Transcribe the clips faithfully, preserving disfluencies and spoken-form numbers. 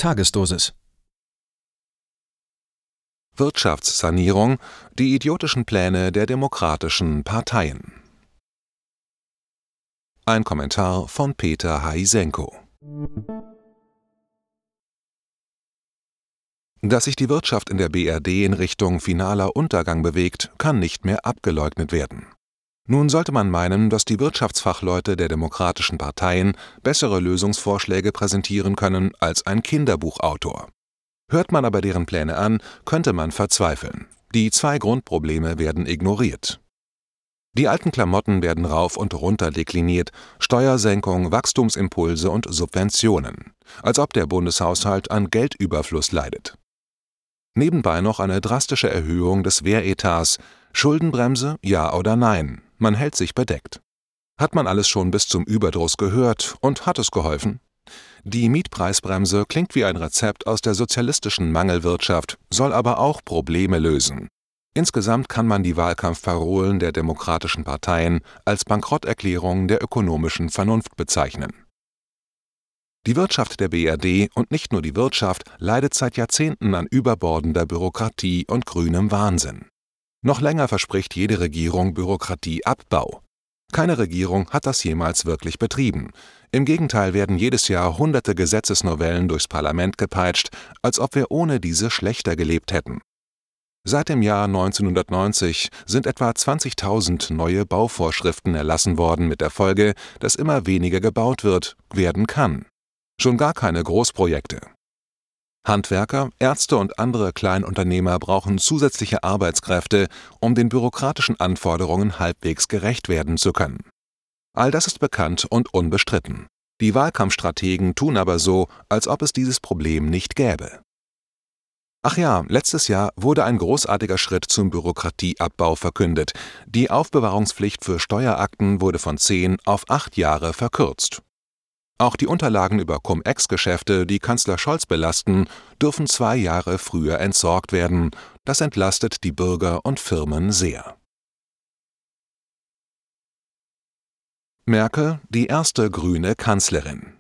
Tagesdosis. Wirtschaftssanierung, die idiotischen Pläne der demokratischen Parteien. Ein Kommentar von Peter Haisenko. Dass sich die Wirtschaft in der B R D in Richtung finaler Untergang bewegt, kann nicht mehr abgeleugnet werden. Nun sollte man meinen, dass die Wirtschaftsfachleute der demokratischen Parteien bessere Lösungsvorschläge präsentieren können als ein Kinderbuchautor. Hört man aber deren Pläne an, könnte man verzweifeln. Die zwei Grundprobleme werden ignoriert. Die alten Klamotten werden rauf und runter dekliniert: Steuersenkung, Wachstumsimpulse und Subventionen, als ob der Bundeshaushalt an Geldüberfluss leidet. Nebenbei noch eine drastische Erhöhung des Wehretats. Schuldenbremse, ja oder nein? Man hält sich bedeckt. Hat man alles schon bis zum Überdruss gehört und hat es geholfen? Die Mietpreisbremse klingt wie ein Rezept aus der sozialistischen Mangelwirtschaft, soll aber auch Probleme lösen. Insgesamt kann man die Wahlkampfparolen der demokratischen Parteien als Bankrotterklärung der ökonomischen Vernunft bezeichnen. Die Wirtschaft der B R D, und nicht nur die Wirtschaft, leidet seit Jahrzehnten an überbordender Bürokratie und grünem Wahnsinn. Noch länger verspricht jede Regierung Bürokratieabbau. Keine Regierung hat das jemals wirklich betrieben. Im Gegenteil werden jedes Jahr hunderte Gesetzesnovellen durchs Parlament gepeitscht, als ob wir ohne diese schlechter gelebt hätten. Seit dem Jahr neunzehnhundertneunzig sind etwa zwanzigtausend neue Bauvorschriften erlassen worden, mit der Folge, dass immer weniger gebaut wird, werden kann. Schon gar keine Großprojekte. Handwerker, Ärzte und andere Kleinunternehmer brauchen zusätzliche Arbeitskräfte, um den bürokratischen Anforderungen halbwegs gerecht werden zu können. All das ist bekannt und unbestritten. Die Wahlkampfstrategen tun aber so, als ob es dieses Problem nicht gäbe. Ach ja, letztes Jahr wurde ein großartiger Schritt zum Bürokratieabbau verkündet. Die Aufbewahrungspflicht für Steuerakten wurde von zehn auf acht Jahre verkürzt. Auch die Unterlagen über Cum-Ex-Geschäfte, die Kanzler Scholz belasten, dürfen zwei Jahre früher entsorgt werden. Das entlastet die Bürger und Firmen sehr. Merkel, die erste grüne Kanzlerin.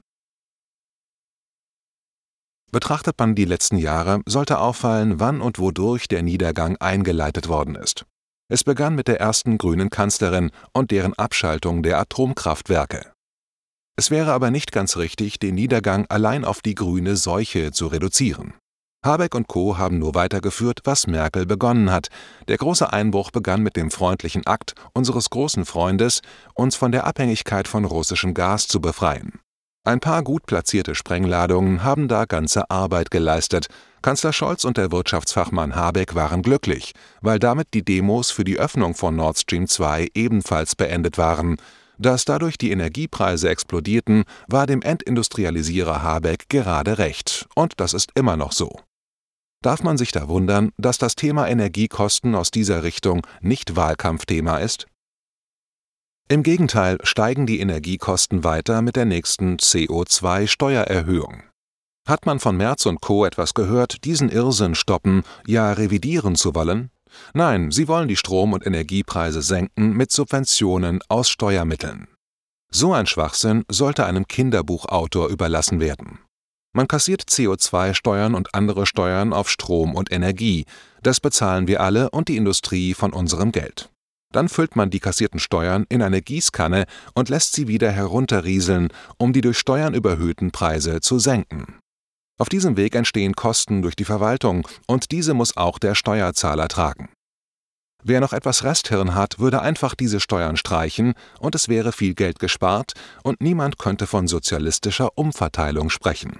Betrachtet man die letzten Jahre, sollte auffallen, wann und wodurch der Niedergang eingeleitet worden ist. Es begann mit der ersten grünen Kanzlerin und deren Abschaltung der Atomkraftwerke. Es wäre aber nicht ganz richtig, den Niedergang allein auf die grüne Seuche zu reduzieren. Habeck und Co. haben nur weitergeführt, was Merkel begonnen hat. Der große Einbruch begann mit dem freundlichen Akt unseres großen Freundes, uns von der Abhängigkeit von russischem Gas zu befreien. Ein paar gut platzierte Sprengladungen haben da ganze Arbeit geleistet. Kanzler Scholz und der Wirtschaftsfachmann Habeck waren glücklich, weil damit die Demos für die Öffnung von Nord Stream zwei ebenfalls beendet waren. Dass dadurch die Energiepreise explodierten, war dem Entindustrialisierer Habeck gerade recht, und das ist immer noch so. Darf man sich da wundern, dass das Thema Energiekosten aus dieser Richtung nicht Wahlkampfthema ist? Im Gegenteil steigen die Energiekosten weiter mit der nächsten C O zwei Steuererhöhung. Hat man von Merz und Co. etwas gehört, diesen Irrsinn stoppen, ja revidieren zu wollen? Nein, sie wollen die Strom- und Energiepreise senken mit Subventionen aus Steuermitteln. So ein Schwachsinn sollte einem Kinderbuchautor überlassen werden. Man kassiert C O zwei Steuern und andere Steuern auf Strom und Energie. Das bezahlen wir alle und die Industrie von unserem Geld. Dann füllt man die kassierten Steuern in eine Gießkanne und lässt sie wieder herunterrieseln, um die durch Steuern überhöhten Preise zu senken. Auf diesem Weg entstehen Kosten durch die Verwaltung, und diese muss auch der Steuerzahler tragen. Wer noch etwas Resthirn hat, würde einfach diese Steuern streichen, und es wäre viel Geld gespart, und niemand könnte von sozialistischer Umverteilung sprechen.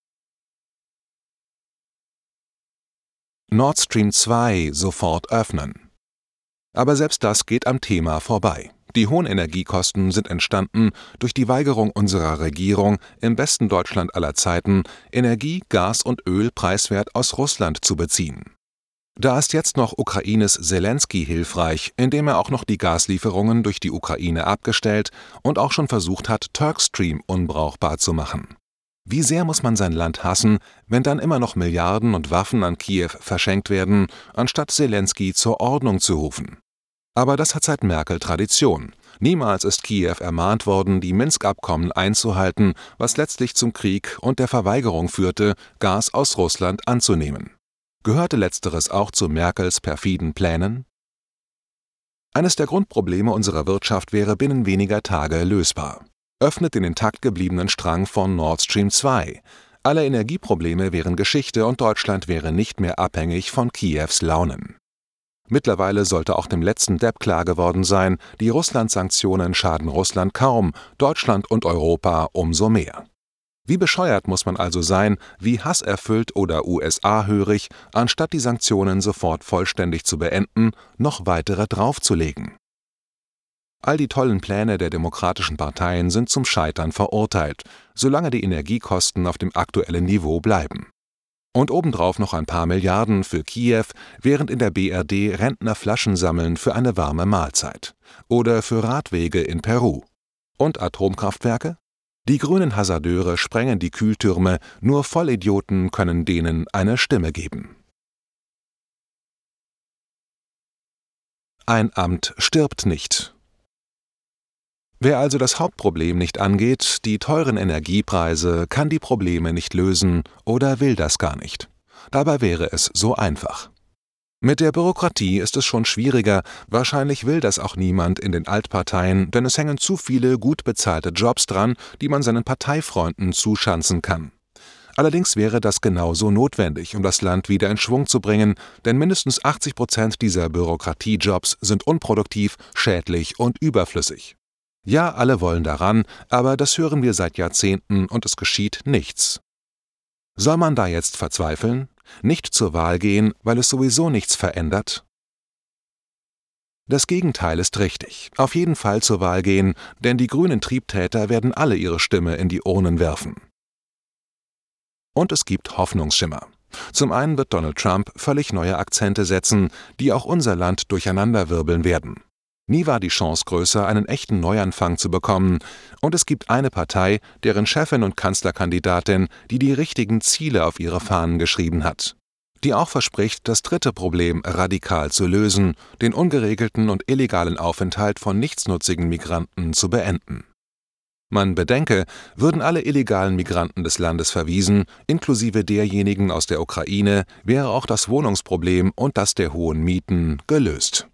Nord Stream zwei sofort öffnen. Aber selbst das geht am Thema vorbei. Die hohen Energiekosten sind entstanden durch die Weigerung unserer Regierung, im besten Deutschland aller Zeiten Energie, Gas und Öl preiswert aus Russland zu beziehen. Da ist jetzt noch Ukraines Selenskyj hilfreich, indem er auch noch die Gaslieferungen durch die Ukraine abgestellt und auch schon versucht hat, Turkstream unbrauchbar zu machen. Wie sehr muss man sein Land hassen, wenn dann immer noch Milliarden und Waffen an Kiew verschenkt werden, anstatt Selenskyj zur Ordnung zu rufen? Aber das hat seit Merkel Tradition. Niemals ist Kiew ermahnt worden, die Minsk-Abkommen einzuhalten, was letztlich zum Krieg und der Verweigerung führte, Gas aus Russland anzunehmen. Gehörte letzteres auch zu Merkels perfiden Plänen? Eines der Grundprobleme unserer Wirtschaft wäre binnen weniger Tage lösbar. Öffnet den intakt gebliebenen Strang von Nord Stream zwei. Alle Energieprobleme wären Geschichte und Deutschland wäre nicht mehr abhängig von Kiews Launen. Mittlerweile sollte auch dem letzten Depp klar geworden sein, die Russland-Sanktionen schaden Russland kaum, Deutschland und Europa umso mehr. Wie bescheuert muss man also sein, wie hasserfüllt oder U S A-hörig, anstatt die Sanktionen sofort vollständig zu beenden, noch weitere draufzulegen? All die tollen Pläne der demokratischen Parteien sind zum Scheitern verurteilt, solange die Energiekosten auf dem aktuellen Niveau bleiben. Und obendrauf noch ein paar Milliarden für Kiew, während in der B R D Rentner Flaschen sammeln für eine warme Mahlzeit. Oder für Radwege in Peru. Und Atomkraftwerke? Die grünen Hasardeure sprengen die Kühltürme, nur Vollidioten können denen eine Stimme geben. Ein Amt stirbt nicht. Wer also das Hauptproblem nicht angeht, die teuren Energiepreise, kann die Probleme nicht lösen oder will das gar nicht. Dabei wäre es so einfach. Mit der Bürokratie ist es schon schwieriger, wahrscheinlich will das auch niemand in den Altparteien, denn es hängen zu viele gut bezahlte Jobs dran, die man seinen Parteifreunden zuschanzen kann. Allerdings wäre das genauso notwendig, um das Land wieder in Schwung zu bringen, denn mindestens achtzig Prozent dieser Bürokratiejobs sind unproduktiv, schädlich und überflüssig. Ja, alle wollen daran, aber das hören wir seit Jahrzehnten und es geschieht nichts. Soll man da jetzt verzweifeln? Nicht zur Wahl gehen, weil es sowieso nichts verändert? Das Gegenteil ist richtig. Auf jeden Fall zur Wahl gehen, denn die grünen Triebtäter werden alle ihre Stimme in die Urnen werfen. Und es gibt Hoffnungsschimmer. Zum einen wird Donald Trump völlig neue Akzente setzen, die auch unser Land durcheinanderwirbeln werden. Nie war die Chance größer, einen echten Neuanfang zu bekommen, und es gibt eine Partei, deren Chefin und Kanzlerkandidatin, die die richtigen Ziele auf ihre Fahnen geschrieben hat, die auch verspricht, das dritte Problem radikal zu lösen, den ungeregelten und illegalen Aufenthalt von nichtsnutzigen Migranten zu beenden. Man bedenke, würden alle illegalen Migranten des Landes verwiesen, inklusive derjenigen aus der Ukraine, wäre auch das Wohnungsproblem und das der hohen Mieten gelöst.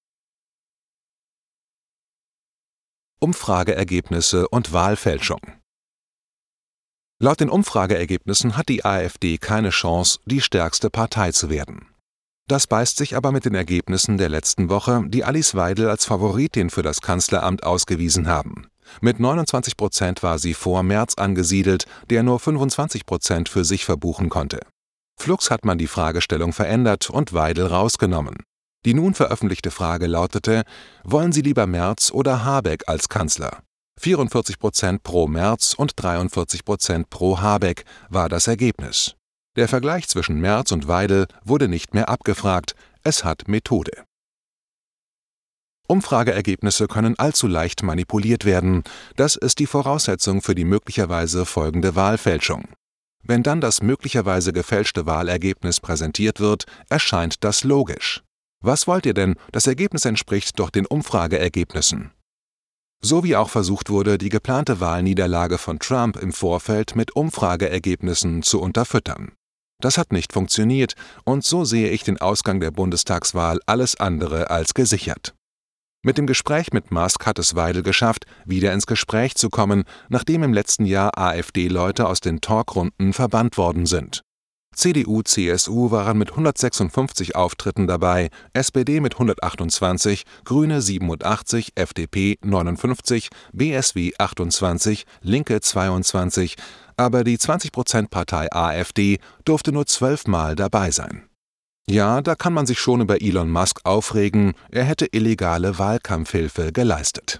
Umfrageergebnisse und Wahlfälschung. Laut den Umfrageergebnissen hat die AfD keine Chance, die stärkste Partei zu werden. Das beißt sich aber mit den Ergebnissen der letzten Woche, die Alice Weidel als Favoritin für das Kanzleramt ausgewiesen haben. Mit neunundzwanzig Prozent war sie vor Merz angesiedelt, der nur fünfundzwanzig Prozent für sich verbuchen konnte. Flugs hat man die Fragestellung verändert und Weidel rausgenommen. Die nun veröffentlichte Frage lautete: Wollen Sie lieber Merz oder Habeck als Kanzler? vierundvierzig Prozent pro Merz und dreiundvierzig Prozent pro Habeck war das Ergebnis. Der Vergleich zwischen Merz und Weidel wurde nicht mehr abgefragt, es hat Methode. Umfrageergebnisse können allzu leicht manipuliert werden. Das ist die Voraussetzung für die möglicherweise folgende Wahlfälschung. Wenn dann das möglicherweise gefälschte Wahlergebnis präsentiert wird, erscheint das logisch. Was wollt ihr denn? Das Ergebnis entspricht doch den Umfrageergebnissen. So wie auch versucht wurde, die geplante Wahlniederlage von Trump im Vorfeld mit Umfrageergebnissen zu unterfüttern. Das hat nicht funktioniert, und so sehe ich den Ausgang der Bundestagswahl alles andere als gesichert. Mit dem Gespräch mit Musk hat es Weidel geschafft, wieder ins Gespräch zu kommen, nachdem im letzten Jahr AfD-Leute aus den Talkrunden verbannt worden sind. C D U, C S U waren mit hundertsechsundfünfzig Auftritten dabei, S P D mit hundertachtundzwanzig, Grüne siebenundachtzig, F D P neunundfünfzig, B S W achtundzwanzig, Linke zweiundzwanzig, aber die zwanzig Prozent Partei AfD durfte nur zwölfmal dabei sein. Ja, da kann man sich schon über Elon Musk aufregen, er hätte illegale Wahlkampfhilfe geleistet.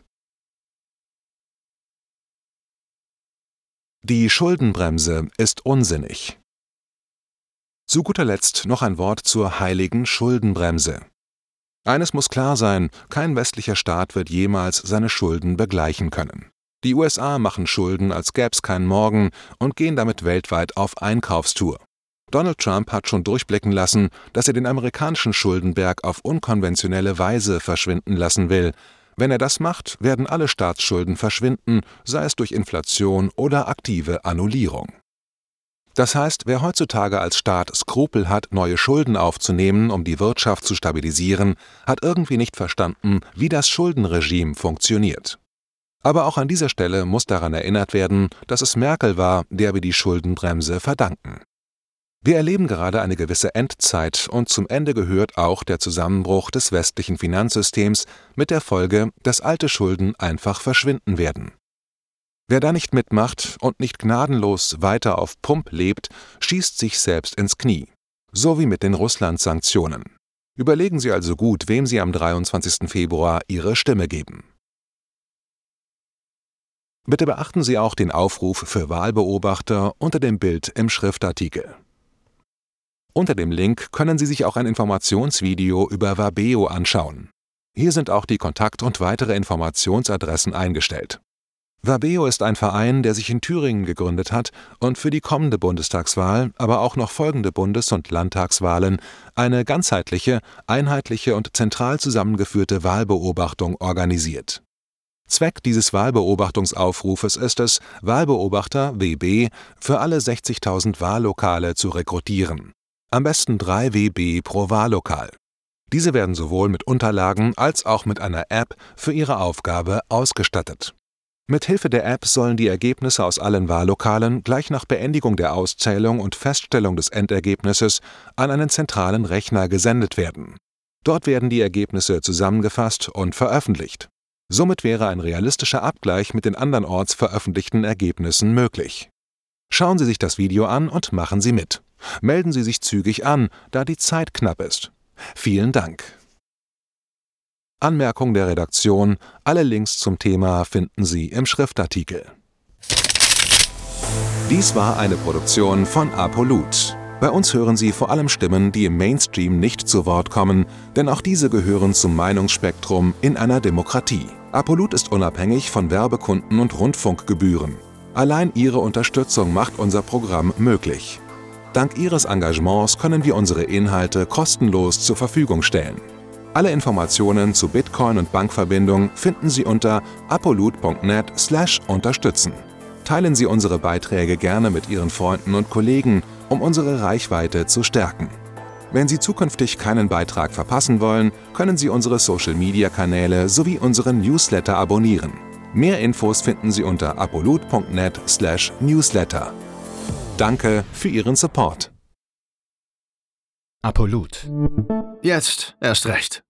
Die Schuldenbremse ist unsinnig. Zu guter Letzt noch ein Wort zur heiligen Schuldenbremse. Eines muss klar sein, kein westlicher Staat wird jemals seine Schulden begleichen können. Die U S A machen Schulden, als gäb's keinen Morgen und gehen damit weltweit auf Einkaufstour. Donald Trump hat schon durchblicken lassen, dass er den amerikanischen Schuldenberg auf unkonventionelle Weise verschwinden lassen will. Wenn er das macht, werden alle Staatsschulden verschwinden, sei es durch Inflation oder aktive Annullierung. Das heißt, wer heutzutage als Staat Skrupel hat, neue Schulden aufzunehmen, um die Wirtschaft zu stabilisieren, hat irgendwie nicht verstanden, wie das Schuldenregime funktioniert. Aber auch an dieser Stelle muss daran erinnert werden, dass es Merkel war, der wir die Schuldenbremse verdanken. Wir erleben gerade eine gewisse Endzeit und zum Ende gehört auch der Zusammenbruch des westlichen Finanzsystems mit der Folge, dass alte Schulden einfach verschwinden werden. Wer da nicht mitmacht und nicht gnadenlos weiter auf Pump lebt, schießt sich selbst ins Knie. So wie mit den Russland-Sanktionen. Überlegen Sie also gut, wem Sie am dreiundzwanzigsten Februar Ihre Stimme geben. Bitte beachten Sie auch den Aufruf für Wahlbeobachter unter dem Bild im Schriftartikel. Unter dem Link können Sie sich auch ein Informationsvideo über Wabeo anschauen. Hier sind auch die Kontakt- und weitere Informationsadressen eingestellt. Wabeo ist ein Verein, der sich in Thüringen gegründet hat und für die kommende Bundestagswahl, aber auch noch folgende Bundes- und Landtagswahlen eine ganzheitliche, einheitliche und zentral zusammengeführte Wahlbeobachtung organisiert. Zweck dieses Wahlbeobachtungsaufrufes ist es, Wahlbeobachter W B für alle sechzigtausend Wahllokale zu rekrutieren. Am besten drei W B pro Wahllokal. Diese werden sowohl mit Unterlagen als auch mit einer App für ihre Aufgabe ausgestattet. Mithilfe der App sollen die Ergebnisse aus allen Wahllokalen gleich nach Beendigung der Auszählung und Feststellung des Endergebnisses an einen zentralen Rechner gesendet werden. Dort werden die Ergebnisse zusammengefasst und veröffentlicht. Somit wäre ein realistischer Abgleich mit den andernorts veröffentlichten Ergebnissen möglich. Schauen Sie sich das Video an und machen Sie mit. Melden Sie sich zügig an, da die Zeit knapp ist. Vielen Dank. Anmerkung der Redaktion: Alle Links zum Thema finden Sie im Schriftartikel. Dies war eine Produktion von Apolut. Bei uns hören Sie vor allem Stimmen, die im Mainstream nicht zu Wort kommen, denn auch diese gehören zum Meinungsspektrum in einer Demokratie. Apolut ist unabhängig von Werbekunden und Rundfunkgebühren. Allein Ihre Unterstützung macht unser Programm möglich. Dank Ihres Engagements können wir unsere Inhalte kostenlos zur Verfügung stellen. Alle Informationen zu Bitcoin und Bankverbindung finden Sie unter apolut punkt net slash unterstützen. Teilen Sie unsere Beiträge gerne mit Ihren Freunden und Kollegen, um unsere Reichweite zu stärken. Wenn Sie zukünftig keinen Beitrag verpassen wollen, können Sie unsere Social-Media-Kanäle sowie unseren Newsletter abonnieren. Mehr Infos finden Sie unter apolut punkt net slash newsletter. Danke für Ihren Support. Apolut. Jetzt erst recht.